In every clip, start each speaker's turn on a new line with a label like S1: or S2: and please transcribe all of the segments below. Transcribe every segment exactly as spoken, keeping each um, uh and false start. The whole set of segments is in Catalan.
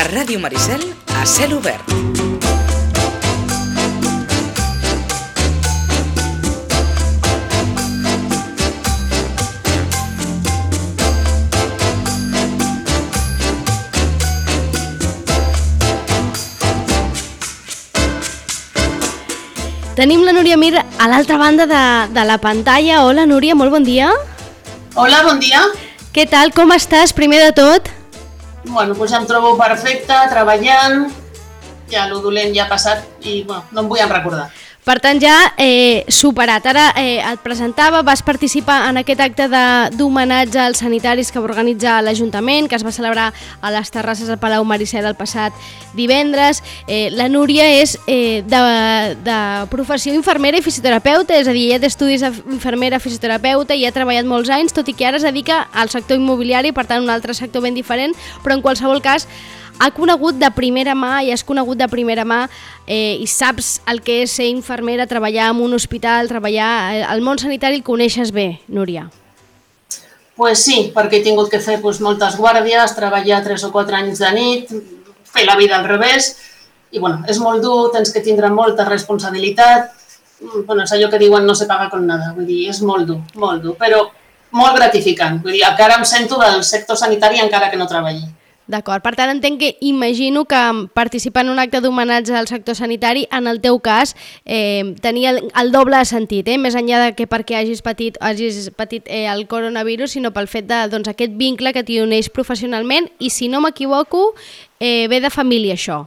S1: Ràdio Maricel a cel obert.
S2: Tenim la Núria Mir a l'altra banda de, de la pantalla. Hola, Núria, molt bon dia.
S3: Hola, bon dia.
S2: Què tal, com estàs, primer de tot?
S3: Bueno, doncs em trobo perfecta, treballant, ja lo dolent ja ha passat i bueno, no em vull en recordar.
S2: Per tant, ja eh, superat. Ara eh, et presentava, vas participar en aquest acte d'homenatge als sanitaris que va organitzar l'Ajuntament, que es va celebrar a les terrasses del Palau Maricel el passat divendres. Eh, la Núria és eh, de, de professió infermera i fisioterapeuta, és a dir, ella té estudis d'infermera fisioterapeuta i ha treballat molts anys, tot i que ara es dedica al sector immobiliari, per tant un altre sector ben diferent, però en qualsevol cas ha conegut de primera mà i has conegut de primera mà eh, i saps el que és ser infermera, treballar en un hospital, treballar... El món sanitari el coneixes bé, Núria.
S3: Pues sí, perquè he tingut que fer pues, moltes guàrdies, treballar tres o quatre anys de nit, fer la vida al revés, i bueno, és molt dur, tens que tindre molta responsabilitat, bueno, és allò que diuen no se paga con nada, vull dir, és molt dur, molt dur, però molt gratificant, vull dir, encara em sento del sector sanitari encara que no treballi.
S2: D'acord, per tant entenc que imagino que participar en un acte d'homenatge al sector sanitari, en el teu cas, eh, tenia el, el doble de sentit, eh? Més enllà de que perquè hagis patit, hagis patit eh, el coronavirus, sinó pel fet de doncs, aquest vincle que t'hi uneix professionalment i, si no m'equivoco, eh, ve de família això.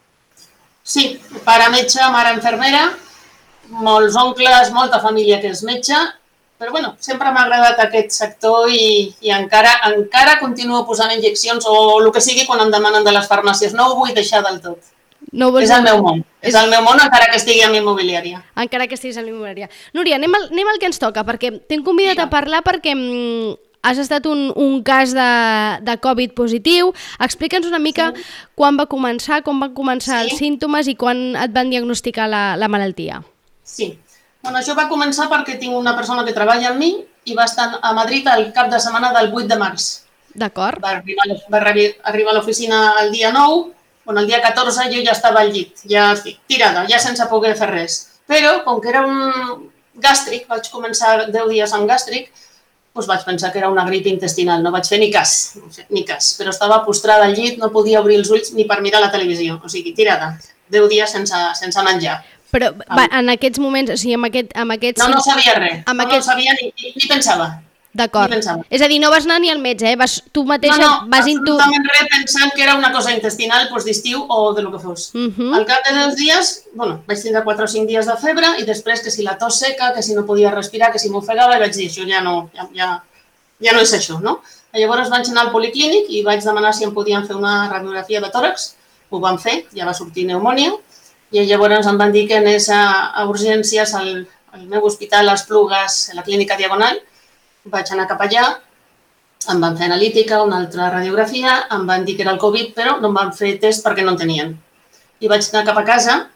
S3: Sí, pare metge, mare infermera, molts oncles, molta família que és metge, però bueno, sempre m'ha agradat aquest sector i, i encara, encara continuo posant injeccions o el que sigui quan em demanen de les farmàcies. No ho vull deixar del tot.
S2: No vols...
S3: És el meu món. És... és el meu món encara que estigui en immobiliària.
S2: Encara que estiguis en immobiliària. Núria, anem al, anem al que ens toca, perquè t'hem convidat a parlar perquè mm, has estat un, un cas de, de Covid positiu. Explica'ns una mica sí. quan va començar, com van començar sí. els símptomes i quan et van diagnosticar la, la malaltia.
S3: Sí. Bueno, això va començar perquè tinc una persona que treballa amb mi i va estar a Madrid el cap de setmana del vuit de març.
S2: D'acord.
S3: Va arribar, va arribar a l'oficina el dia nou, bueno, el dia catorze jo ja estava al llit, ja estic tirada, ja sense poder fer res. Però, com que era un gàstric, vaig començar deu dies amb gàstric, doncs vaig pensar que era una grip intestinal, no vaig fer ni cas, ni cas. Però estava postrada al llit, no podia obrir els ulls ni per mirar la televisió, o sigui, tirada, deu dies sense, sense menjar.
S2: Però va, en aquests moments, o sigui, amb, aquest, amb aquests...
S3: No, no sabia res, no,
S2: aquest...
S3: no sabia ni, ni, ni pensava.
S2: D'acord. És a dir, no vas anar ni al metge, eh? Vas, tu mateixa
S3: no, no,
S2: vas intu...
S3: absolutament res pensant que era una cosa intestinal pues, d'estiu o de lo que fos. Uh -huh. Al cap de deu dies, bueno, vaig tindre quatre o cinc dies de febre i després que si la tos seca, que si no podia respirar, que si m'ofegava, i vaig dir, això ja no, ja, ja, ja no és això, no? I llavors vaig anar al policlínic i vaig demanar si em podien fer una radiografia de tòrax, ho van fer, ja va sortir pneumònia, i llavors em van dir que anés a, a urgències al, al meu hospital, a Esplugues, a la clínica Diagonal. Vaig anar cap allà, em van fer analítica, una altra radiografia, em van dir que era el Covid, però no em van fer test perquè no en tenien. I vaig anar cap a casa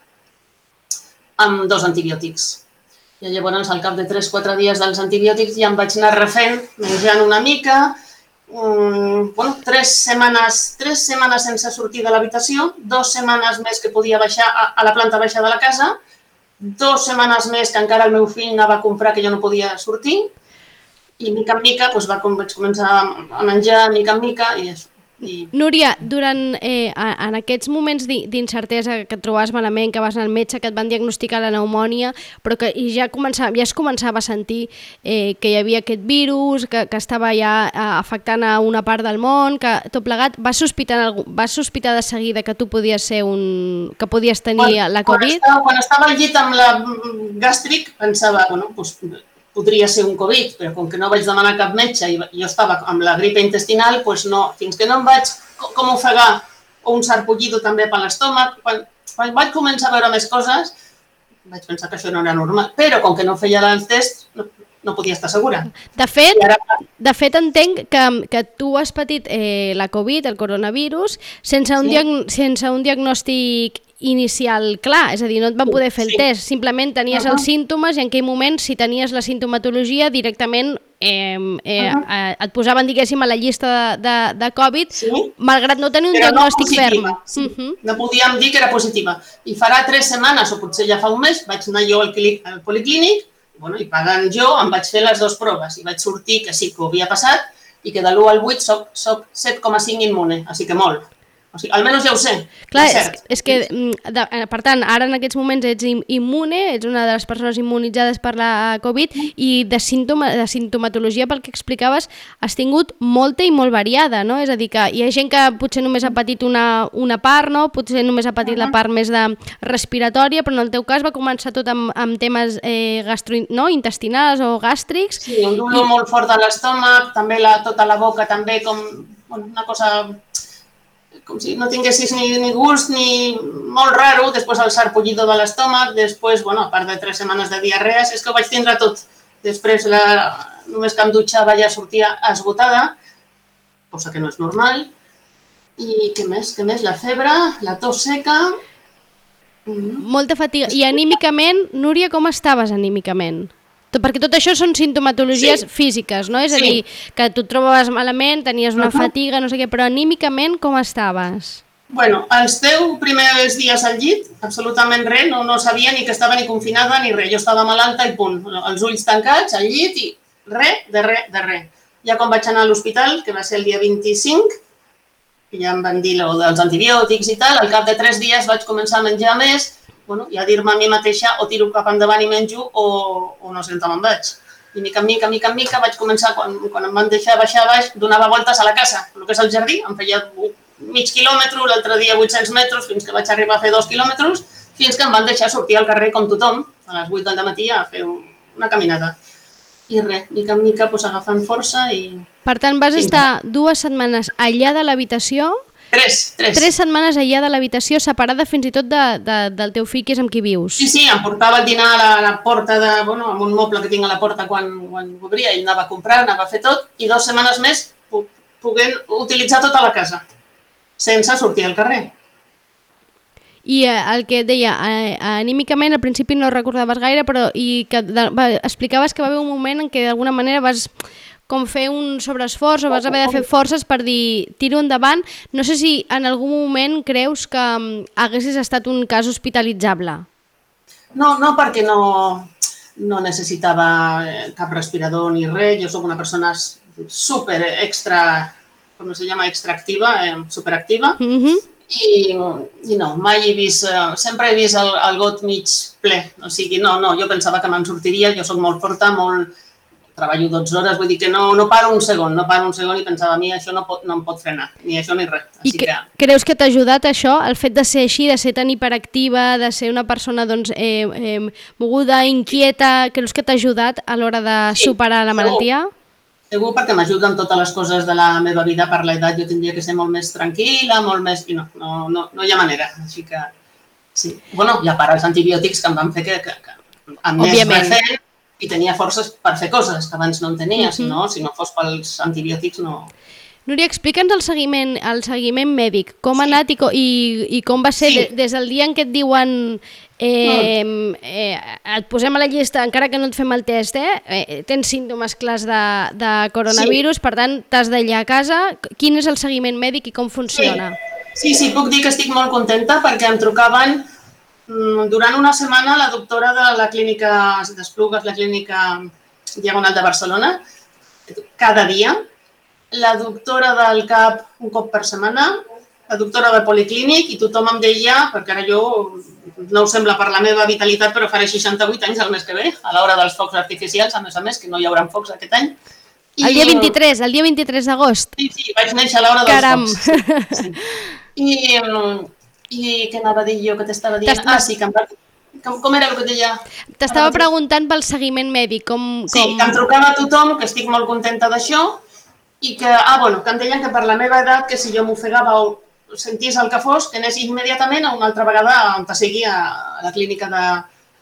S3: amb dos antibiòtics. I llavors, al cap de tres o quatre dies dels antibiòtics, ja em vaig anar refent, menjant una mica, Um, bueno, tres setmanes, tres setmanes sense sortir de l'habitació, dues setmanes més que podia baixar a, a la planta baixa de la casa, dues setmanes més que encara el meu fill anava a comprar que jo no podia sortir i mica en mica doncs, va, vaig començar a menjar mica en mica i això. I...
S2: Núria, durant, eh, en aquests moments d'incertesa que et trobaves malament, que vas anar al metge, que et van diagnosticar la pneumònia, però que ja, començava, ja es començava a sentir eh, que hi havia aquest virus, que, que estava ja eh, afectant a una part del món, que tot plegat, vas sospitar, vas sospitar de seguida que tu podies ser un... que podies tenir quan, la Covid?
S3: Quan estava, quan estava al llit amb la gàstric, pensava, bueno, doncs... podria ser un Covid, però com que no vaig demanar cap metge i jo estava amb la gripe intestinal, doncs no, fins que no em vaig com ofegar o un sarpullido també per l'estómac, quan, quan vaig començar a veure més coses, vaig pensar que això no era normal, però com que no feia el test, no, no podia estar segura.
S2: De fet, ara... de fet entenc que, que tu has patit eh, la Covid, el coronavirus, sense un, sí. diag sense un diagnòstic inicial clar, és a dir, no et van poder fer el
S3: Sí.
S2: test, simplement tenies
S3: Uh-huh.
S2: els símptomes i en aquell moment, si tenies la sintomatologia, directament eh, eh,
S3: Uh-huh.
S2: eh, et posaven, diguéssim, a la llista de, de, de Covid,
S3: Sí.
S2: malgrat no tenir un
S3: Però no
S2: diagnòstic ferm.
S3: positiva. Sí.
S2: Uh-huh.
S3: No podíem dir que era positiva. I farà tres setmanes, o potser ja fa un mes, vaig anar jo al, clí- al policlínic, bueno, i pagant jo em vaig fer les dues proves i vaig sortir que sí que ho havia passat i que de l'u al vuit soc, soc set coma cinc immune, així que molt. O sigui, almenys ja ho sé.
S2: Clar,
S3: és
S2: és,
S3: cert.
S2: és que, mm, de, eh, per tant, ara en aquests moments ets im- immune, ets una de les persones immunitzades per la Covid i de, símptoma, de sintomatologia, pel que explicaves, has tingut molta i molt variada, no? És a dir, que hi ha gent que potser només ha patit una, una part, no? Potser només ha patit la part més de respiratòria, però en el teu cas va començar tot amb, amb temes eh, gastro, no? intestinals o gàstrics.
S3: Sí, un dolor molt fort a l'estómac, també la, tota la boca també com bueno, una cosa com si no tinguessis ni, ni gust ni molt raro, després el sarpullido de l'estómac, després, bueno, a part de tres setmanes de diarrees, és que ho vaig tindre tot. Després, la, només que em dutxava ja sortia esgotada, cosa que no és normal. I què més? Què més? La febre, la tos seca... Mm.
S2: Molta fatiga. I anímicament, Núria, com estaves anímicament? Tot, perquè tot això són sintomatologies
S3: Sí.
S2: físiques, no? És a
S3: Sí.
S2: dir, que tu et trobaves malament, tenies una
S3: Uh-huh.
S2: fatiga, no sé què, però anímicament com estaves?
S3: Bueno, els deu primers dies al llit, absolutament res, no, no sabia ni que estava ni confinada ni res. Jo estava malalta i punt. Els ulls tancats, al llit i res, de res, de res. Ja quan vaig anar a l'hospital, que va ser el dia vint-i-cinc, i ja em van dir lo dels antibiòtics i tal, al cap de tres dies vaig començar a menjar més, bueno, i a dir-me a mi mateixa o tiro cap endavant i menjo o, o no sé on me'n vaig. I mica en mica, mica en mica vaig començar, quan, quan em van deixar baixar baix, donava voltes a la casa, el que és el jardí, em feia mig quilòmetre, l'altre dia vuit-cents metres, fins que vaig arribar a fer dos quilòmetres, fins que em van deixar sortir al carrer com tothom, a les vuit del matí a fer una caminada. I res, mica en mica, pues, agafant força i...
S2: Per tant, vas estar dues setmanes aïllada a l'habitació,
S3: Tres, tres.
S2: tres setmanes aïllada a l'habitació, separada fins i tot de, de, del teu fill, que és amb qui vius.
S3: Sí, sí, em portava el dinar a la, a la porta, de, bueno, amb un moble que tinc a la porta quan, quan obria, ell anava a comprar, anava a fer tot, i dues setmanes més pu puguent utilitzar tota la casa, sense sortir al carrer.
S2: I eh, el que et deia, eh, anímicament al principi no recordaves gaire, però i que de, va, explicaves que va haver un moment en què d'alguna manera vas com fer un sobreesforç o vas haver de fer forces per dir tiro endavant. No sé si en algun moment creus que um, haguessis estat un cas hospitalitzable.
S3: No, no perquè no, no necessitava cap respirador ni res. Jo sóc una persona super extra, com se llama, extraactiva, eh, superactiva.
S2: Mm-hmm.
S3: I, i no, mai he vist, eh, sempre he vist el, el got mig ple. O sigui, no, no, jo pensava que me'n sortiria, jo sóc molt forta, molt... treballo dotze hores, vull dir que no, no paro un segon, no paro un segon i pensava, a mi això no, pot, no em pot frenar, ni això ni res.
S2: I que, que... creus que t'ha ajudat això, el fet de ser així, de ser tan hiperactiva, de ser una persona doncs, eh, eh, moguda, inquieta, creus que t'ha ajudat a l'hora de sí, superar la malaltia?
S3: Segur, segur perquè m'ajuda amb totes les coses de la meva vida per l'edat, jo tindria que ser molt més tranquil·la, molt més... i no, no, no, no hi ha manera, així que sí. Bueno, i a part els antibiòtics que em van fer que, que, que amb més refent, i tenia forces per fer coses que abans no en tenia, uh-huh. si, no, si no fos pels antibiòtics no...
S2: Núria, explica'ns el seguiment, el seguiment mèdic, com ha sí. anat i, i, i com va ser sí. de, des del dia en què et diuen eh, eh, et posem a la llista, encara que no et fem el test, eh, eh, tens símptomes clars de, de coronavirus, sí. per tant t'has d'allà a casa. Quin és el seguiment mèdic i com funciona?
S3: Sí. sí, sí, puc dir que estic molt contenta perquè em trucaven durant una setmana la doctora de la clínica d'Esplugues, la clínica Diagonal de Barcelona, cada dia, la doctora del C A P un cop per setmana, la doctora del Policlínic, i tothom em deia, perquè ara jo no ho sembla per la meva vitalitat, però faré seixanta-vuit anys el mes que ve, a l'hora dels focs artificials, a més a més, que no hi haurà focs aquest any.
S2: I... El dia vint-i-tres, el dia vint-i-tres d'agost.
S3: Sí, sí, vaig néixer a l'hora dels
S2: Caram.
S3: focs. Sí. I... I què anava a dir jo, que t'estava dient? Ah, sí, que em va... com, com era el que deia?
S2: T'estava preguntant pel seguiment mèdic. Com, com...
S3: Sí, que em trucava tothom, que estic molt contenta d'això, i que, ah, bueno, que em deien que per la meva edat, que si jo m'ofegava o sentís el que fos, que anés immediatament a una altra vegada on sigui a la clínica de...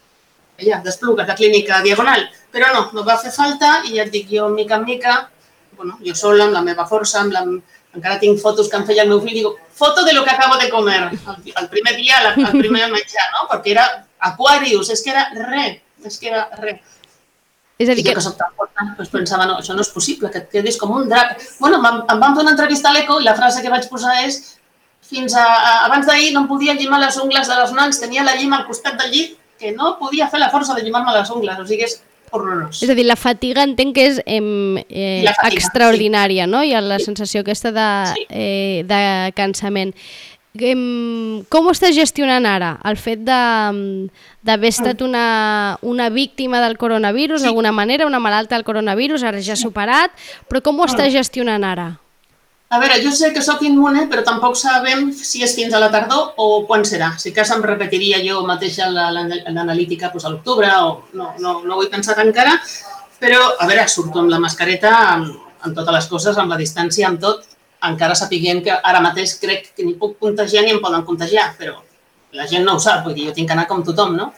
S3: ja, d'Esplugues, la clínica Diagonal. Però no, no va fer falta i ja et dic jo, mica en mica, bueno, jo sola, amb la meva força, amb la, encara tinc fotos que em feia el meu fill, digo, foto de lo que acabo de comer, el, el primer dia, el, el primer menjar, no? Perquè era Aquarius, és que era res, és que era res.
S2: És a dir,
S3: I jo que soc tan forta, doncs pensava, no, això no és possible, que et quedis com un drac. Bueno, em van fer una entrevista a l'Eco i la frase que vaig posar és fins a, a abans d'ahir no em podia llimar les ungles de les mans, tenia la llima al costat del llit, que no podia fer la força de llimar-me les ungles, o sigui, és horrorós.
S2: És a dir, la fatiga entenc que és eh, eh, fatiga, extraordinària, sí. No? I la sí. sensació aquesta de, sí. eh, de cansament. Eh, com ho estàs gestionant ara? El fet d'haver estat una, una víctima del coronavirus, sí. d'alguna manera, una malalta del coronavirus, ara ja superat, però com ho estàs gestionant ara?
S3: A veure, jo sé que sóc immune, però tampoc sabem si és fins a la tardor o quan serà. Si cas em repetiria jo mateixa l'analítica a l'octubre, o no, no, no ho he pensat encara, però, a veure, surto amb la mascareta, amb, amb totes les coses, amb la distància, amb tot, encara sapiguem que ara mateix crec que ni puc contagiar ni em poden contagiar, però la gent no ho sap, vull dir, jo tinc que anar com tothom, no?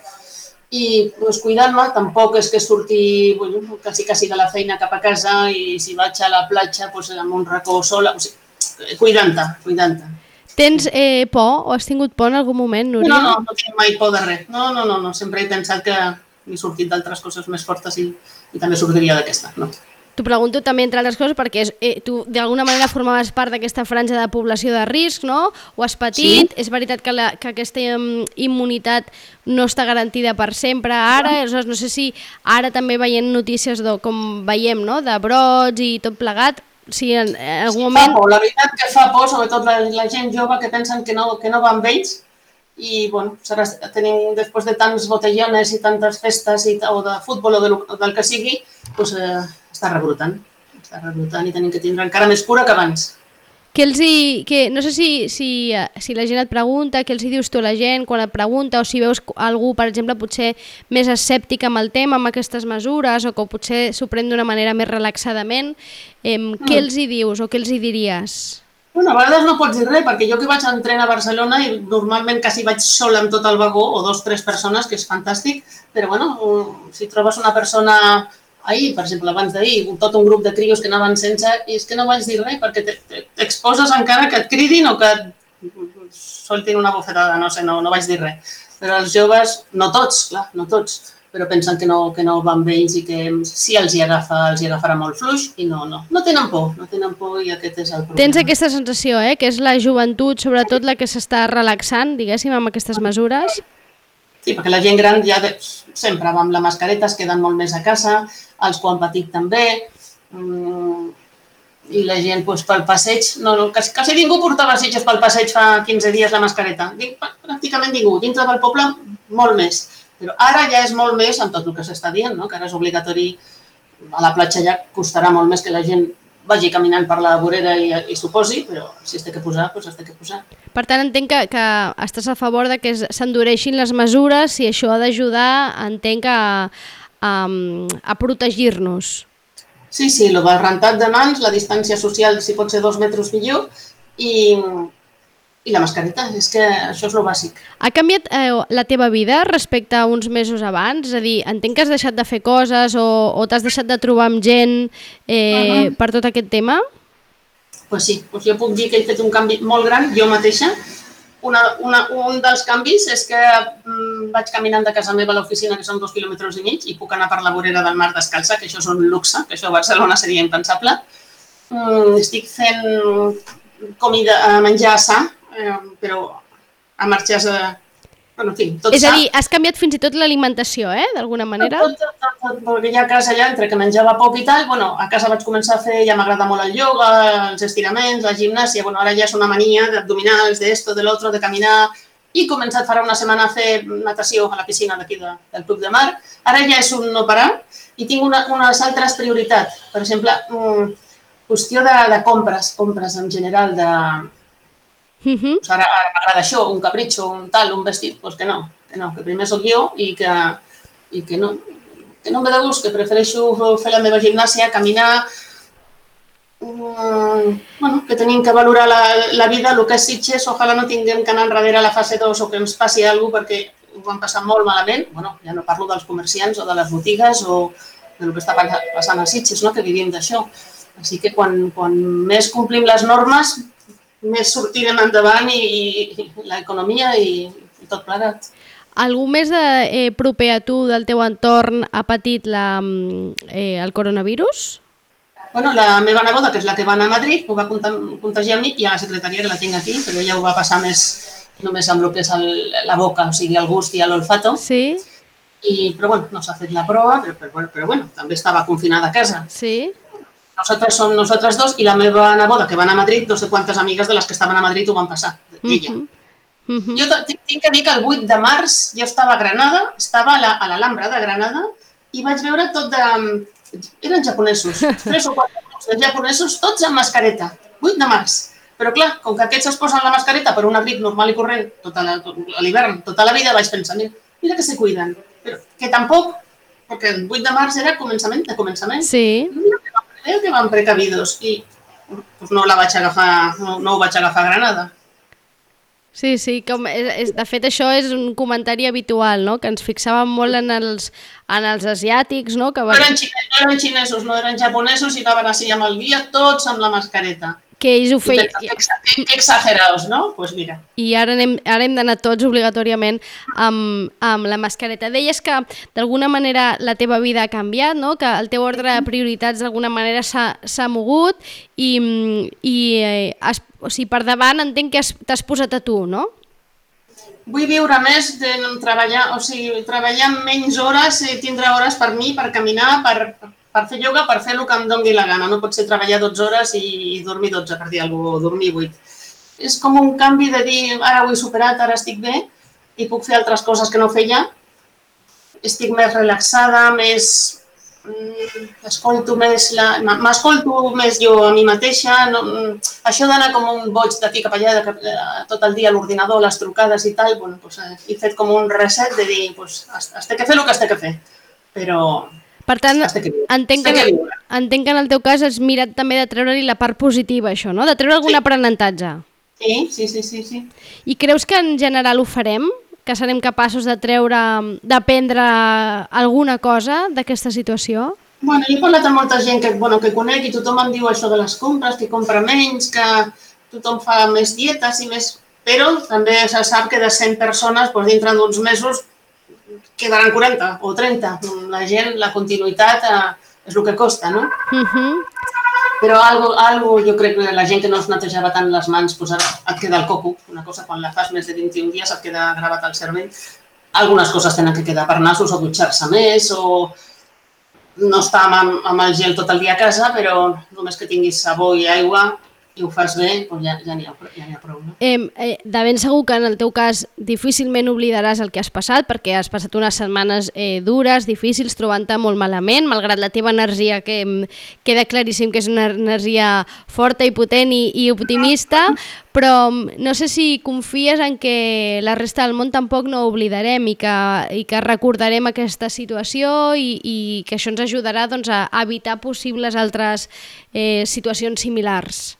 S3: I doncs, cuidant-me, tampoc és que surti bueno, quasi, quasi de la feina cap a casa i si vaig a la platja doncs, amb un racó sola, o sigui, cuidant-te, cuidant-te.
S2: Tens eh, por o has tingut por en algun moment, Núria?
S3: No, no, no tinc mai por de res. No, no, no, no. Sempre he pensat que m'he sortit d'altres coses més fortes i, i també sortiria d'aquesta, no?
S2: T'ho pregunto també, entre altres coses, perquè eh, tu d'alguna manera formaves part d'aquesta franja de població de risc, no? Ho has patit, sí. És veritat que, la, que aquesta um, immunitat no està garantida per sempre ara, aleshores no sé si ara també veient notícies de, com veiem, no? De brots i tot plegat, si en, en algun
S3: sí,
S2: moment...
S3: Fa por. La veritat que fa por, sobretot la, la gent jove que pensen que no, que no va amb ells i, bueno, serà, tenim, després de tants botellones i tantes festes i, o de futbol o, de, o del que sigui, doncs, eh, està rebrotant, està rebrotant i tenim que tindre encara més cura que abans.
S2: Que els hi, que, no sé si, si, si la gent et pregunta, què els hi dius tu a la gent quan et pregunta, o si veus algú, per exemple, potser més escèptic amb el tema, amb aquestes mesures, o que potser s'ho pren d'una manera més relaxadament, eh, mm. què els hi dius o què els hi diries?
S3: Bueno, a vegades no pots dir res, perquè jo que vaig entrenar a Barcelona i normalment quasi vaig sola amb tot el vagó, o dos o tres persones, que és fantàstic, però bueno, si trobes una persona... Ahir, per exemple, abans d'ahir, tot un grup de crios que anaven sense, i és que no vaig dir res perquè t'exposes encara que et cridin o que et soltin una bofetada, no sé, no, no vaig dir res. Però els joves, no tots, clar, no tots, però pensen que no, que no van bé ells i que si els hi agafa, els hi agafarà molt fluix i no, no, no tenen por, no tenen por i aquest és el problema.
S2: Tens aquesta sensació, eh, que és la joventut, sobretot la que s'està relaxant, diguéssim, amb aquestes mesures?
S3: Sí, perquè la gent gran ja de, sempre va amb la mascareta, es queden molt més a casa, els que ho han patit també, um, i la gent doncs, pel passeig, no, no, quasi, quasi ningú portava sitges pel passeig fa quinze dies la mascareta, pràcticament ningú, dintre del poble molt més, però ara ja és molt més amb tot el que s'està dient, no? Que ara és obligatori, a la platja ja costarà molt més que la gent vagi caminant per la vorera i, i s'ho posi, però si es té que posar, doncs es té que posar.
S2: Per tant, entenc que, que estàs a favor de que s'endureixin les mesures i això ha d'ajudar, entenc, a, a, a protegir-nos.
S3: Sí, sí, el rentat de mans, la distància social, si pot ser dos metres millor, i, i la mascareta, és que això és el bàsic.
S2: Ha canviat eh, la teva vida respecte a uns mesos abans? És a dir, entenc que has deixat de fer coses o, o t'has deixat de trobar amb gent eh, uh-huh. per tot aquest tema?
S3: Pues sí, pues jo puc dir que he fet un canvi molt gran, jo mateixa. Una, una, un dels canvis és que mm, vaig caminant de casa meva a l'oficina, que són dos quilòmetres i mig, i puc anar per la vorera del mar descalça, que això és un luxe, que això a Barcelona seria impensable. Mm, estic fent comida, menjar sa, eh, però a marxes... Eh, bueno, en fi, tot
S2: és
S3: sa.
S2: a dir, has canviat fins i tot l'alimentació, eh, d'alguna manera?
S3: Tot, tot, tot, tot, perquè ja a casa ja, entre que menjava poc i tal, bueno, a casa vaig començar a fer, ja m'agrada molt el ioga, els estiraments, la gimnàsia, bueno, ara ja és una mania d'abdominals, d'esto, de l'altre, de caminar, i he començat farà una setmana a fer natació a la piscina d'aquí de, del Club de Mar. Ara ja és un no parar i tinc una, unes altres prioritats. Per exemple, um, qüestió de, de compres, compres en general, de...
S2: Uh-huh.
S3: Pues ara ara m'agrada això, un capritxo, un tal, un vestit, doncs pues que no, que no, que primer soc jo i que, i que no, que no em ve de gust, que prefereixo fer la meva gimnàsia, caminar, um, bueno, que tenim que valorar la, la vida, el que és Sitges, ojalà no tinguem que anar enrere a la fase dos o que ens passi alguna cosa perquè ho van passar molt malament, bueno, ja no parlo dels comerciants o de les botigues o del que està passant a Sitges, no? Que vivim d'això. Així que quan, quan més complim les normes, més sortirem endavant i, i l'economia i, i tot plegat.
S2: Algú més de, eh, proper a tu del teu entorn ha patit la, eh, el coronavirus?
S3: Bueno, la meva neboda, que és la que va anar a Madrid, ho va contagiar a mi i a la secretaria, que la tinc aquí, però ella ho va passar més només amb el que és el, la boca, o sigui, el gust i l'olfato.
S2: Sí.
S3: I, però bueno, no s'ha fet la prova, però, però, però bueno, també estava confinada a casa.
S2: Sí.
S3: Nosaltres som nosaltres dos i la meva neboda, que va anar a Madrid, no sé quantes amigues de les que estaven a Madrid ho van passar, ella. Uh-huh. Uh-huh. Jo tinc que dir que el vuit de març jo estava a Granada, estava a l'Alhambra de Granada i vaig veure tot de... Eren japonesos, tres o quatre de japonesos, tots amb mascareta, vuit de març. Però clar, com que aquests es posen la mascareta per una grip normal i corrent tota a l'hivern, tota la vida, vaig pensar, mira, mira que se cuiden. Però que tampoc, perquè el vuit de març era començament de començament.
S2: Sí.
S3: Mira que van precavidos i pues no la vaig agafar, no, no ho vaig agafar a Granada.
S2: Sí, sí, com, és, de fet això és un comentari habitual, no? Que ens fixàvem molt en els, en els asiàtics, no? Que van...
S3: no, eren xinesos, no eren xinesos, no eren japonesos i anaven així amb el guia, tots amb la mascareta.
S2: Que ells ho feien...
S3: Que, que, que exagerados, no? Pues mira.
S2: I ara hem, ara hem d'anar tots obligatòriament amb, amb la mascareta. Deies que d'alguna manera la teva vida ha canviat, no? Que el teu ordre de prioritats d'alguna manera s'ha mogut i, i eh, has, o sigui, per davant entenc que t'has posat a tu, no?
S3: Vull viure més de treballar, o sigui, treballar menys hores i tindre hores per mi, per caminar, per... per fer ioga, per fer el que em doni la gana. No pot ser treballar dotze hores i dormir dotze, per dir alguna cosa, o dormir vuit. És com un canvi de dir, ara ho he superat, ara estic bé i puc fer altres coses que no feia. Estic més relaxada, més... escolto més... M'escolto més jo a mi mateixa. No... Això d'anar com un boig d'aquí cap allà, de... tot el dia a l'ordinador, les trucades i tal, bueno, pues, he fet com un reset de dir, pues, has de fer el que has de fer. Però...
S2: Per tant, entenc que, entenc que en el teu cas has mirat també de treure-li la part positiva, això, no? De treure algun sí. aprenentatge.
S3: Sí, sí, sí, sí, sí.
S2: I creus que en general ho farem? Que serem capaços de treure, d'aprendre alguna cosa d'aquesta situació?
S3: Bueno, jo he parlat amb molta gent que, bueno, que conec i tothom em diu això de les compres, que compra menys, que tothom fa més dietes i més... Però també se sap que de cent persones, doncs, dintre d'uns mesos, quedaran quaranta o trenta. La gent, la continuïtat eh, és el que costa, no? Uh-huh. Però algo, algo, jo crec que la gent que no es netejava tant les mans, doncs ara et queda el coco. Una cosa, quan la fas més de vint-i-un dies et queda gravat al cervell. Algunes coses tenen que quedar per nassos o dutxar-se més o no estar amb, amb el gel tot el dia a casa, però només que tinguis sabó i aigua i ho fas bé, doncs ja, ja n'hi ha, ja ha prou. No?
S2: Eh, eh, de ben segur que en el teu cas difícilment oblidaràs el que has passat, perquè has passat unes setmanes eh, dures, difícils, trobant-te molt malament, malgrat la teva energia, que eh, queda claríssim que és una energia forta i potent i, i optimista, però no sé si confies en que la resta del món tampoc no oblidarem i que, i que recordarem aquesta situació i, i que això ens ajudarà doncs, a evitar possibles altres eh, situacions similars.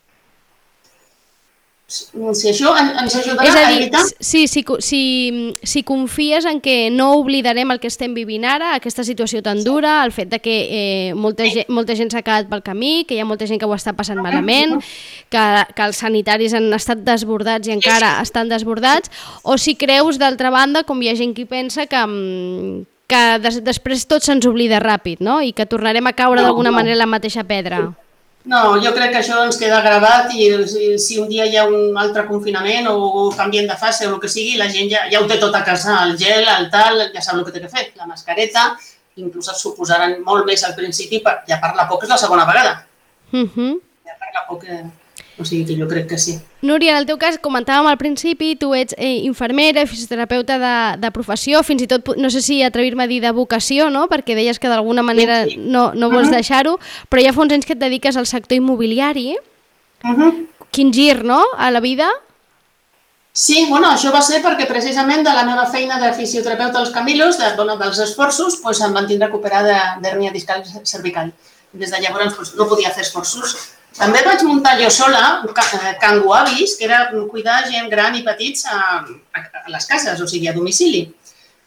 S3: Si això ens ajudarà
S2: és a, dir,
S3: a evitar...
S2: Sí, si, si, si confies en que no oblidarem el que estem vivint ara, aquesta situació tan dura, el fet de que eh, molta, gent, molta gent s'ha quedat pel camí, que hi ha molta gent que ho està passant malament, que, que els sanitaris han estat desbordats i encara estan desbordats, o si creus, d'altra banda, com hi ha gent que pensa que... que des, després tot se'ns oblida ràpid, no? I que tornarem a caure no, d'alguna no. manera la mateixa pedra.
S3: No, jo crec que això ens queda gravat i si, si un dia hi ha un altre confinament o canvien de fase o el que sigui, la gent ja, ja ho té tot a casa, el gel, el tal, ja sap el que té que fer, la mascareta, inclús es suposaran molt més al principi, per, ja parla poc és la segona vegada. Uh-huh. Ja parla poc, eh, o sigui que jo crec que sí.
S2: Núria, en el teu cas, comentàvem al principi, tu ets eh, infermera, fisioterapeuta de, de professió, fins i tot, no sé si atrevir-me a dir de vocació, no? Perquè deies que d'alguna manera sí, sí. no, no vols uh-huh. deixar-ho, però ja fa uns anys que et dediques al sector immobiliari. Uh-huh. Quin gir, no?, a la vida.
S3: Sí, bueno, això va ser perquè precisament de la meva feina de fisioterapeuta als Camilos, de, bueno, dels esforços, doncs em van tindre que operar d'hèrnia discal cervical. Des de llavors doncs, no podia fer esforços. També vaig muntar jo sola Cango Avis, que era cuidar gent gran i petits a, a, a les cases, o sigui, a domicili.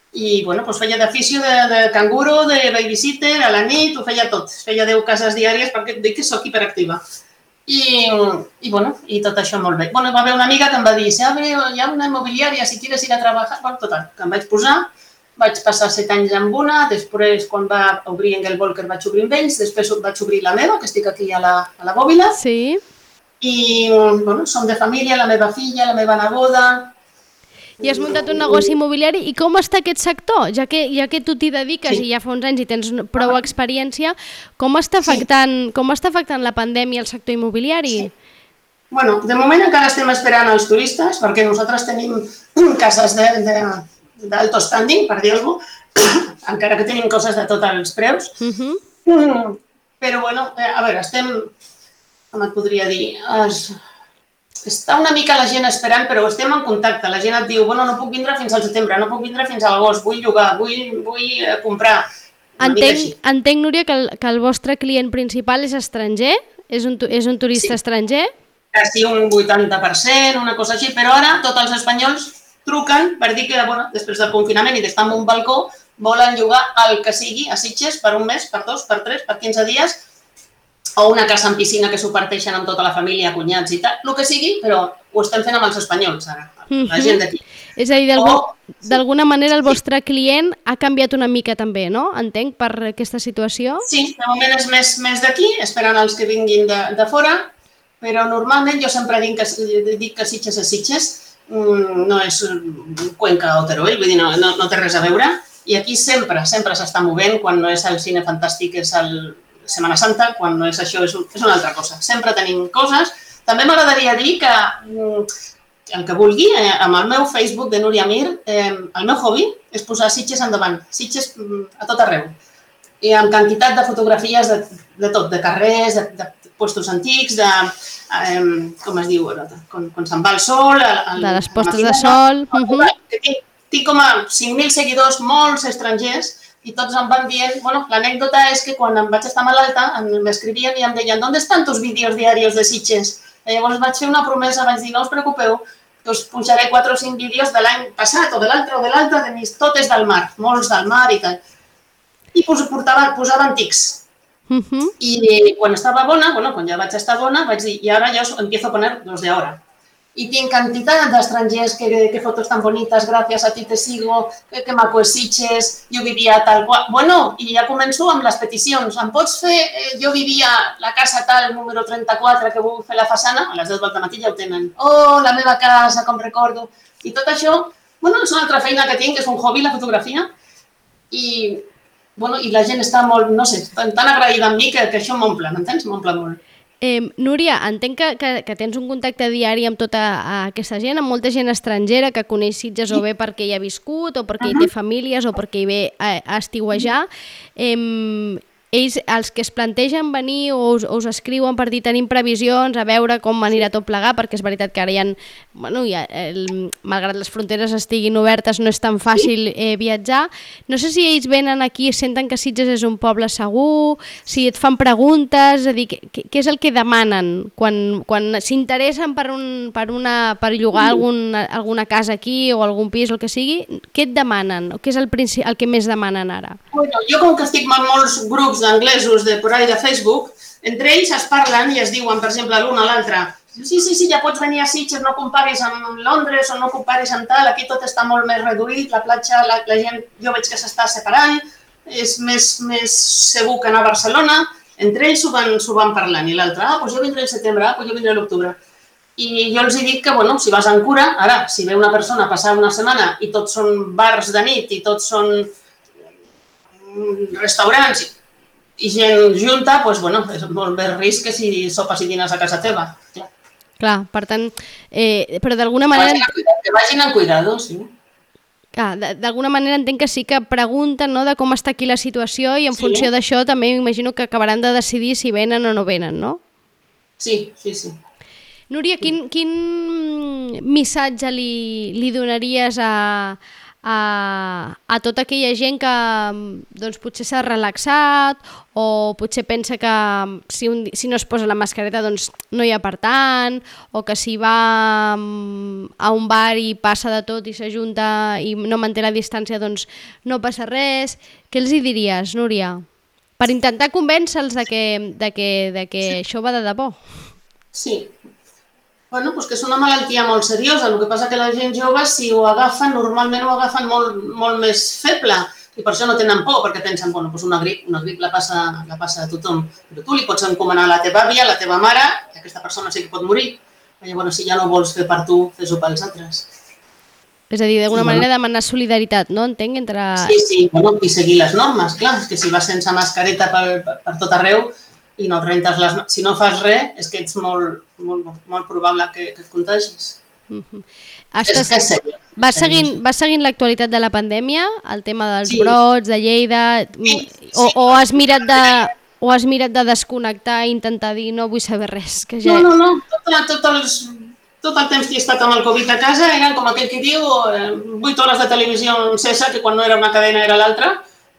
S3: i bueno, doncs feia d'afició de, de canguro, de babysitter, a la nit, ho feia tot. Feia deu cases diàries perquè et dic que soc hiperactiva. I, i, bueno, i tot això molt bé. Bueno, va haver una amiga que em va dir, si hi ha una immobiliària, si quieres ir a treballar... Bueno, total, que em vaig posar, vaig passar set anys amb una, després quan va obrir Engel Volker vaig obrir amb ells, després vaig obrir la meva, que estic aquí a la, a la Bòbila.
S2: Sí.
S3: I, bueno, som de família, la meva filla, la meva neboda...
S2: I has muntat un negoci immobiliari. I com està aquest sector? Ja que, ja que tu t'hi dediques sí. i ja fa uns anys i tens prou experiència, com està afectant, sí. com està afectant la pandèmia al sector immobiliari?
S3: Sí. Bueno, de moment encara estem esperant els turistes, perquè nosaltres tenim cases d'alto standing, per dir-ho, encara que tenim coses de tots els preus. Uh-huh. mm, però, bueno, a veure, estem, com et podria dir... Es, Està una mica la gent esperant, però estem en contacte. La gent et diu, bueno, no puc vindre fins al setembre, no puc vindre fins a l'agost, vull llogar, vull, vull comprar.
S2: Entenc, entenc, Núria, que el, que el vostre client principal és estranger? És un, és un turista sí. estranger?
S3: Quasi un vuitanta per cent, una cosa així, però ara tots els espanyols truquen per dir que, bueno, després del confinament i d'estar en un balcó, volen llogar el que sigui a Sitges per un mes, per dos, per tres, per quinze dies, o una casa amb piscina que s'ho parteixen amb tota la família, cunyats i tal, el que sigui, però ho estem fent amb els espanyols ara, la gent d'aquí.
S2: És a dir, d'alguna manera el vostre client ha canviat una mica també, no? Entenc, per aquesta situació?
S3: Sí, de moment és més, més d'aquí, esperant els que vinguin de, de fora, però normalment jo sempre dic que, dic que Sitges és Sitges, no és Cuenca o Teruel, vull dir, no, no, no té res a veure, i aquí sempre, sempre s'està movent, quan no és el cine fantàstic, és el Setmana Santa, quan no és això, és, és una altra cosa. Sempre tenim coses. També m'agradaria dir que el que vulgui, eh, amb el meu Facebook de Núria Mir, eh, el meu hobby és posar Sitges endavant, Sitges a tot arreu. I amb quantitat de fotografies de, de tot, de carrers, de, de puestos antics, de, eh, com es diu, quan, quan se'n va el sol... El,
S2: de les postes de sol...
S3: Uh -huh. tinc, tinc com a cinc mil seguidors, molts estrangers, i tots em van dient, bueno, l'anècdota és que quan em vaig estar malalta m'escrivien i em deien ¿dónde están tus vídeos diarios de Sitges? I llavors vaig fer una promesa, vaig dir no us preocupeu, que us pujaré quatre o cinc vídeos de l'any passat o de l'altre o de l'altre, de mis totes del mar, molts del mar i tal. I portava, posaven tics. Uh-huh. I quan estava bona, bueno, quan ja vaig estar bona, vaig dir, i ara ja us empiezo a poner los de ahora. Y tiene cantidad de extranjeros que, que fotos tan bonitas, gracias a ti te sigo, que, que maco és Sitges, jo vivia tal qual... Bueno, i ja començo amb les peticions. Em pots fer, eh, jo vivia la casa tal, número trenta-quatre, que vull fer la façana, a les deu del matí ja ho tenen. Oh, la meva casa, com recordo. I tot això, bueno, és una altra feina que tinc, és un hobby, la fotografia, i, bueno, i la gent està molt, no sé, tan, tan agraïda amb mi que, que això m'omple, m'entens? M'omple molt.
S2: Eh, Núria, entenc que, que, que tens un contacte diari amb tota aquesta gent, amb molta gent estrangera que coneix Sitges o bé perquè hi ha viscut o perquè hi té famílies o perquè hi ve a, a estiuejar. Eh, ells, els que es plantegen venir o us, o us escriuen per dir tenim previsions, a veure com anirà tot plegar, perquè és veritat que ara hi ha, bueno, hi ha el, malgrat les fronteres estiguin obertes, no és tan fàcil eh, viatjar. No sé si ells venen aquí i senten que Sitges és un poble segur, si et fan preguntes, és a dir, què, què és el que demanen quan, quan s'interessen per, un, per, una, per llogar algun, alguna casa aquí o algun pis o el que sigui, què et demanen? Què és el, el que més demanen ara?
S3: Bueno, jo com que estic en molts grups d'anglesos de por ahí de Facebook, entre ells es parlen i es diuen, per exemple, l'un a l'altre, sí, sí, sí, ja pots venir a Sitges, no comparis amb Londres o no comparis amb tal, aquí tot està molt més reduït, la platja, la, la gent, jo veig que s'està separant, és més, més segur que anar a Barcelona, entre ells s'ho van, van parlant, i l'altre, ah, doncs jo vindré al setembre, ah, doncs jo vindré a l'octubre. I jo els dic que, bueno, si vas en cura, ara, si ve una persona a passar una setmana i tots són bars de nit i tots són restaurants i gent junta, doncs, bueno, és molt més risc que si sopes i dines a casa teva. Clar,
S2: Clar per tant, eh, però d'alguna manera...
S3: Que vagin amb cuidado, sí.
S2: Clar, d'alguna manera entenc que sí que pregunten, no?, de com està aquí la situació i en sí. funció d'això també m'imagino que acabaran de decidir si venen o no venen, no?
S3: Sí, sí, sí.
S2: Núria, quin, quin missatge li, li donaries a, a, a tota aquella gent que doncs, potser s'ha relaxat o potser pensa que si, un, si no es posa la mascareta doncs no hi ha per tant, o que si va a un bar i passa de tot i s'ajunta i no manté la distància doncs no passa res. Què els hi diries, Núria? Per intentar convèncer-los de que, de que, de que sí. Això va de debò.
S3: Sí. Bueno, doncs que és una malaltia molt seriosa. El que passa que la gent jove, si ho agafen, normalment ho agafen molt, molt més feble. I per això no tenen por, perquè pensen, bueno, doncs una grip, una grip la passa, la passa a tothom. Però tu li pots encomanar a la teva àvia, a la teva mare, i aquesta persona sí que pot morir. Però bueno, si ja no vols fer per tu, fes-ho pels altres.
S2: És a dir, d'alguna sí, manera bueno. Demanar solidaritat, no? Entenc, entre...
S3: Sí, sí, bueno, i seguir les normes, clar. És que si vas sense mascareta per, per, per tot arreu, i no rentes les... Si no fas res, és que ets molt, molt, molt probable que, que et contagis. Uh-huh.
S2: Estàs... És que és vas, seguint, vas seguint l'actualitat de la pandèmia, el tema dels sí. brots, de Lleida, sí, o, sí. o, has mirat de, o has mirat de desconnectar i intentar dir no vull saber res? Que ja...
S3: No, no, no. Tot, tot, els, tot el temps que he estat amb el Covid a casa eren com aquell que diu vuit hores de televisió en César, que quan no era una cadena era l'altra,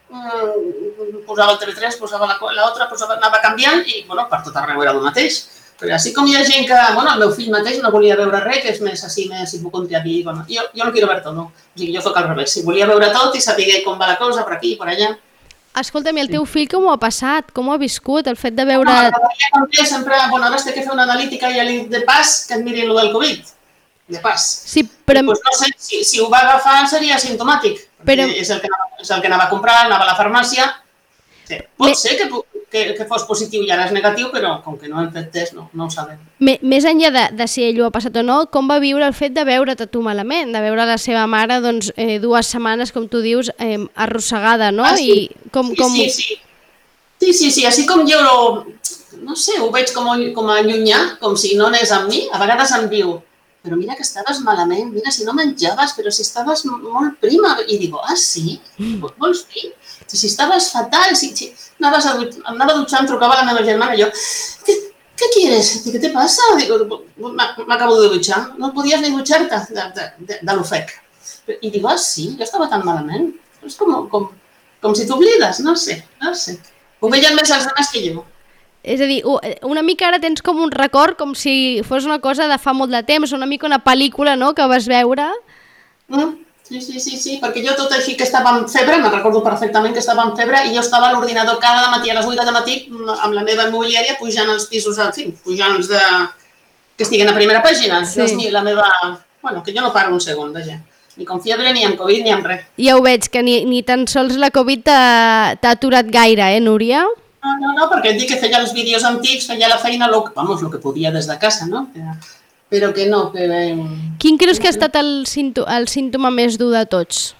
S3: posava el T V tres, posava l'altra, posava, anava canviant i, bueno, per tot arreu era el mateix. Però així com hi ha gent que, bueno, el meu fill mateix no volia veure res, que és més així, més hipocondriac, i, bueno, jo, jo no quiero ver tot, no. O sigui, jo soc al revés. Si volia veure tot i saber com va la cosa, per aquí, per allà.
S2: Escolta'm, i el teu fill com ho ha passat? Com ho ha viscut, el fet de veure...
S3: No, sempre, bueno, ara has de fer una analítica i de pas que et mirin el del Covid. De pas.
S2: Sí, però...
S3: Pues no sé, si, si ho va agafar seria asimptomàtic. Però... És, el que anava, és el que anava a comprar, anava a la farmàcia. Sí. Pot Me... ser que, que, que fos positiu i ara és negatiu, però com que no hem fet test, no, no ho sabem.
S2: Me, més enllà de, de si ell ho ha passat o no, com va viure el fet de veure't a tu malament, de veure la seva mare doncs, eh, dues setmanes, com tu dius, eh, arrossegada, no?
S3: Ah, sí.
S2: I com,
S3: sí,
S2: com...
S3: sí, sí. Sí, sí, sí, així com jo, no sé, ho veig com, com a allunyar, com si no anés amb mi, a vegades em diu però mira que estaves malament, mira si no menjaves, però si estaves molt prima. I dic, ah, sí? Vols dir? Si estaves fatal, si, si anaves a, anava a dutxar, em trucava la meva germana, i jo, ¿qué, qué quieres? ¿Qué te pasa? Digo, m'acabo de dutxar, no podies ni dutxar-te de, de, de, de l'ofec. I dic, ah, sí? Jo estava tan malament. És com, com, com si t'oblides, no sé, no sé. Ho veien més els dones que jo.
S2: És a dir, una mica ara tens com un record, com si fos una cosa de fa molt de temps, una mica una pel·lícula, no?, que vas veure.
S3: Mm, sí, sí, sí, sí, perquè jo tot així que estava en febre, me'n recordo perfectament que estava en febre, i jo estava a l'ordinador cada matí a les vuit de matí amb la meva immobiliària pujant els pisos, en fi, pujant els de... que estiguen a primera pàgina. Sí. Jo, la meva... Bueno, que jo no paro un segon, vaja. Ni con fiebre, ni amb Covid, ni amb res.
S2: Ja ho veig, que ni, ni tan sols la Covid t'ha aturat gaire, eh, Núria?
S3: No, no, no, perquè et dic que feia els vídeos antics, feia la feina, lo, vamos, lo que podia des de casa, no? Però que no, que...
S2: Quin creus que ha estat el, símptoma, el símptoma més dur de tots?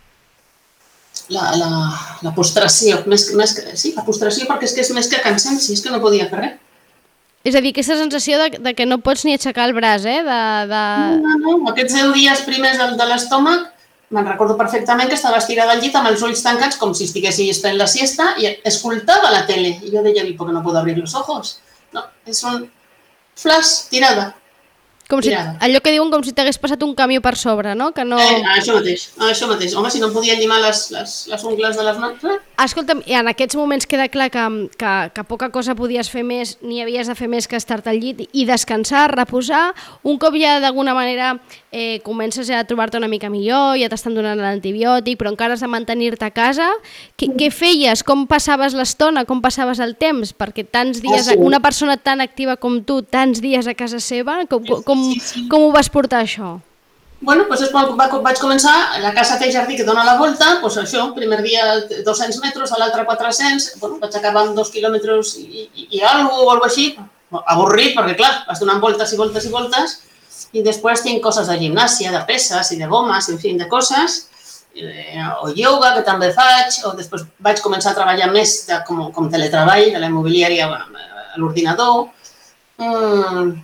S3: La, la, la postració, més, més que, sí, la postració, perquè és que és més que cansanci, és que no podia fer res.
S2: És a dir, aquesta sensació de, de que no pots ni aixecar el braç, eh? De, de...
S3: No, no, no, aquests deu dies primers de, de l'estómac, me'n recordo perfectament que estava estirada al llit amb els ulls tancats com si estiguessis fent la siesta i escoltava la tele. I jo deia, ¿por qué no puedo abrir los ojos? No, és un flash, tirada.
S2: Com si, allò que diuen com si t'hagués passat un camió per sobre, no? Que no...
S3: Eh, això mateix, això mateix. Home, si no em podia llimar les, les, les ungles de les mans... Eh?
S2: Escolta'm, i en aquests moments queda clar que, que, que poca cosa podies fer més, ni havies de fer més que estar-te al llit i descansar, reposar. Un cop ja d'alguna manera eh, comences ja a trobar-te una mica millor, ja t'estan donant l'antibiòtic, però encara has de mantenir-te a casa. Què, què feies? Com passaves l'estona? Com passaves el temps? Perquè tants dies, ah, sí. Una persona tan activa com tu, tants dies a casa seva, com, com, sí, sí. Com ho vas portar, això?
S3: Bueno, doncs vaig començar, la casa té jardí que dona la volta, doncs això, primer dia dos-cents metres, a l'altre quatre-cents, bueno, vaig acabar amb dos quilòmetres i, i, i alguna cosa, o alguna així, avorrit, perquè clar, vas donant voltes i voltes i voltes, i després tinc coses de gimnàsia, de peses i de gomes, en fi, de coses, o yoga, que també faig, o després vaig començar a treballar més de, com, com teletreball, de la immobiliària a l'ordinador. Mm,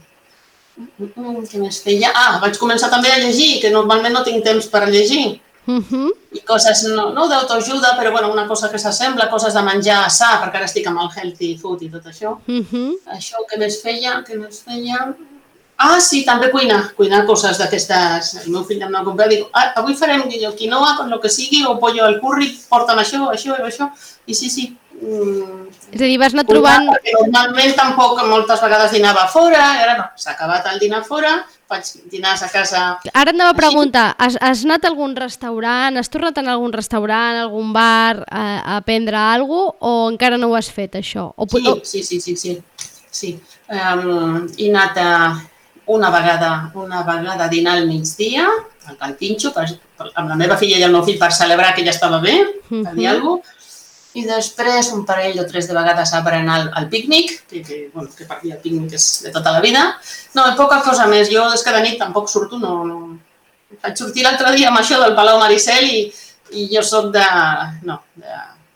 S3: Què més feia? Ah, vaig començar també a llegir, que normalment no tinc temps per llegir. Uh-huh. I coses, no, no d'autoajuda, però bueno, una cosa que s'assembla, coses de menjar sa, perquè ara estic amb el healthy food i tot això. Uh-huh. Això, què més feia? Què més feia? Ah, sí, també cuinar, cuinar coses d'aquestes. El meu fill em va comprar, dic, ah, avui farem quinoa, con lo que sigui, o pollo al curri, porta'm això, això, això, i sí, sí. Mm,
S2: és a dir, vas anar trobant...
S3: Perquè normalment tampoc moltes vegades dinava fora, i ara no, s'ha acabat el dinar fora, faig dinars a casa...
S2: Ara et anava a preguntar, has, has anat a algun restaurant, has tornat a algun restaurant, a algun bar a, a prendre alguna cosa, o encara no ho has fet, això? O,
S3: sí,
S2: o...
S3: sí, sí, sí, sí, sí. Um, he anat a... Una vegada, una vegada a dinar al migdia, al Cantinxo, per, per, amb la meva filla i el meu fill per celebrar que ella estava bé, per dir alguna cosa. I després un parell o tres de vegades a berenar al, al pícnic, que, que, bueno, que per mi el pícnic és de tota la vida. No, i poca cosa més. Jo és que de nit tampoc surto, no, no... Vaig sortir l'altre dia amb això del Palau Maricel i, i jo soc de... No, de,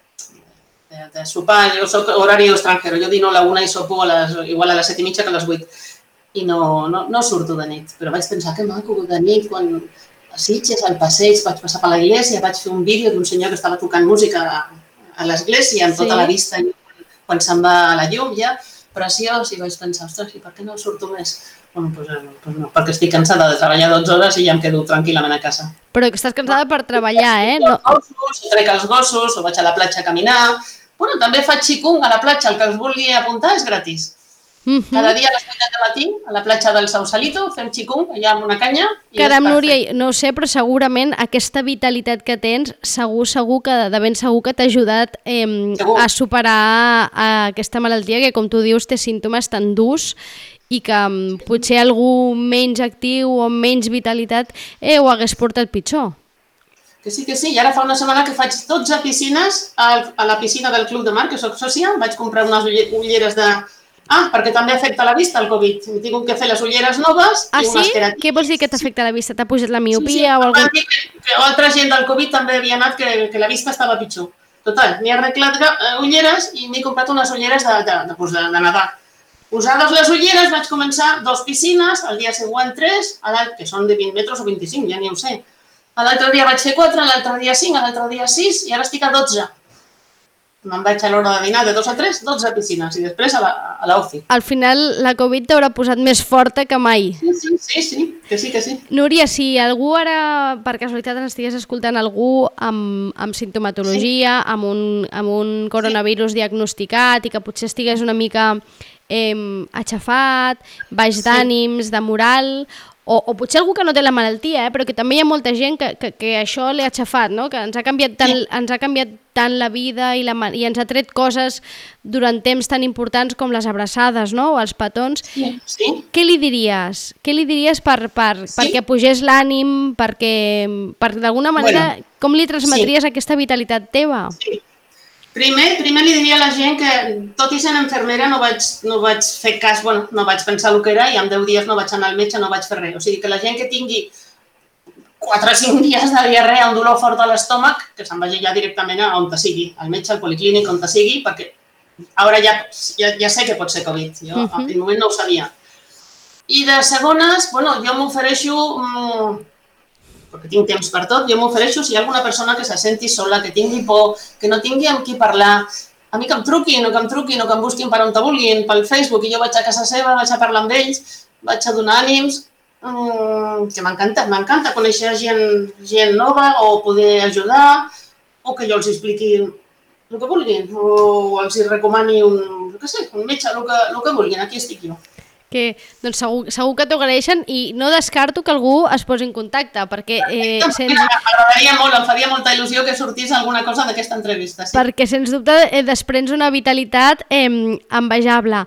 S3: de, de sopar, jo soc horari estrangero. Jo dino a la una i sopo a les, igual a les set i mitja que a les vuit. I no, no, no surto de nit, però vaig pensar que maco de nit, quan a Sitges, al passeig, vaig passar per l'església, vaig fer un vídeo d'un senyor que estava tocant música a, a l'església, amb tota sí. La vista, quan se'n va a la llum, ja, preciós, i vaig pensar, ostres, i per què no surto més? Bueno, doncs, doncs no, perquè estic cansada de treballar dotze hores i ja em quedo tranquil·lament a casa.
S2: Però que estàs cansada per treballar, eh?
S3: No. Gossos, o trec els gossos, o vaig a la platja a caminar. Bueno, també faig xicung a la platja, el que es vulgui apuntar és gratis. Uh-huh. Cada dia a les vuit del matí, a la platja del Sausalito, fem xicung, allà amb una canya.
S2: Caram, Núria, no ho sé, però segurament aquesta vitalitat que tens, segur, segur que de ben segur que t'ha ajudat eh, a superar a aquesta malaltia que, com tu dius, té símptomes tan durs i que um, potser algú menys actiu o menys vitalitat eh, ho hagués portat pitjor.
S3: Que sí, que sí. I ara fa una setmana que faig dotze piscines a la piscina del Club de Mar, que soc sòcia. Vaig comprar unes ulleres de... Ah, perquè també afecta la vista el Covid. He tingut que fer les ulleres noves
S2: ah,
S3: i unes
S2: sí?
S3: queratines.
S2: Què vols dir que t'afecta la vista? T'ha pujat la miopia
S3: sí, sí.
S2: o algun...
S3: Sí, sí, que altra gent del Covid també havia anat que, que la vista estava pitjor. Total, m'he arreglat ulleres i m'he comprat unes ulleres de, de, de, de, de nedar. Posades les ulleres vaig començar dos piscines, el dia següent tres, que són de vint metres o vint-i-cinc, ja ni ho sé. L'altre dia vaig fer quatre, l'altre dia cinc, l'altre dia sis i ara estic a dotze. Me'n vaig a l'hora de dinar de dos a tres, dotze piscines i després a l'oci.
S2: Al final la Covid t'haurà posat més forta que mai.
S3: Sí, sí, sí, sí, que sí, que sí.
S2: Núria, si algú ara, per casualitat, ens estigués escoltant algú amb, amb simptomatologia, sí. amb, un, amb un coronavirus sí. diagnosticat i que potser estigués una mica eh, aixafat, baix sí. d'ànims, de moral... O, o potser algú que no té la malaltia, eh, però que també hi ha molta gent que, que, que això l'ha aixafat, no? Que ens ha canviat tant, sí. ens ha canviat tant la vida i, la, i ens ha tret coses durant temps tan importants com les abraçades, no? O els petons.
S3: Sí. Sí.
S2: Què li diries? Què li diries per, per, sí. perquè pugés l'ànim, perquè, perquè d'alguna manera, bueno, com li transmetries sí. aquesta vitalitat teva?
S3: Sí. Primer, primer li diria a la gent que, tot i sent infermera, no vaig, no vaig fer cas, bueno, no vaig pensar el que era i en deu dies no vaig anar al metge, no vaig fer res. O sigui, que la gent que tingui quatre o cinc dies de diarrea, un dolor fort a l'estómac, que se'n vagi ja directament a on te sigui, al metge, al policlínic, on te sigui, perquè ara ja, ja, ja sé que pot ser Covid. Jo uh-huh. en aquell moment no ho sabia. I de segones, bueno, jo m'ofereixo... Mmm, perquè tinc temps per tot, jo m'ofereixo si hi ha alguna persona que se senti sola, que tingui por, que no tingui amb qui parlar, a mi que em truquin o que em truquin o que em busquin per on te vulguin, pel Facebook, i jo vaig a casa seva, vaig a parlar amb ells, vaig a donar ànims, mmm, que m'encanta, m'encanta conèixer gent, gent nova o poder ajudar, o que jo els expliqui el que vulguin, o els recomani un, no sé, un metge, el que, el que vulguin, aquí estic jo.
S2: Que doncs segur, segur que t'ho agraeixen i no descarto que algú es posi en contacte, perquè... Eh, sens...
S3: M'agradaria molt, em faria molta il·lusió que sortís alguna cosa d'aquesta entrevista. Sí.
S2: Perquè, sens dubte, eh, desprens una vitalitat eh, envejable.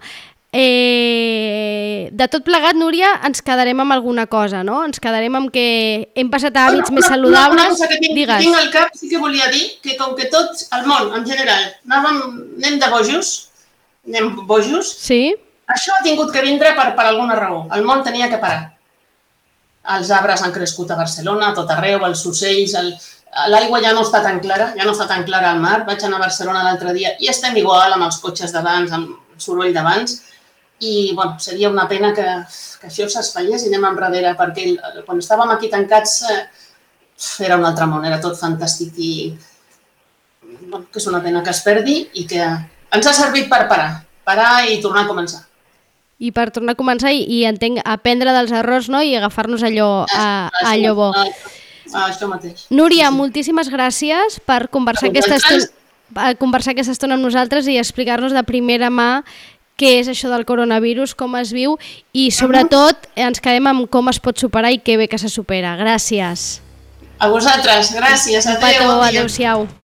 S2: Eh, de tot plegat, Núria, ens quedarem amb alguna cosa, no? Ens quedarem amb que hem passat a hàbits bueno, més saludables.
S3: Una cosa que tinc, tinc al cap, sí que volia dir que com que tots, el món, en general, anàvem, anem de bojos, anem bojos,
S2: sí.
S3: Això ha tingut que vindre per, per alguna raó. El món tenia que parar. Els arbres han crescut a Barcelona, a tot arreu, els ocells, el... l'aigua ja no està tan clara, ja no està tan clara al mar. Vaig anar a Barcelona l'altre dia i estem igual amb els cotxes d'abans, amb el soroll d'abans. I, bueno, seria una pena que, que això s'esfaiés i anem enrere, perquè quan estàvem aquí tancats eh, era un altre món, era tot fantàstic i bueno, que és una pena que es perdi i que ens ha servit per parar, parar i tornar a començar.
S2: i per tornar a començar i, i entenc, aprendre dels errors, no? I agafar-nos allò, a, a allò bo.
S3: Ah, això mateix.
S2: Núria, sí, sí. moltíssimes gràcies per conversar aquesta estona, per conversar aquesta estona amb nosaltres i explicar-nos de primera mà què és això del coronavirus, com es viu i sobretot ens quedem amb com es pot superar i que bé que se supera. Gràcies.
S3: A vosaltres, gràcies. Adéu.
S2: Adéu-siau.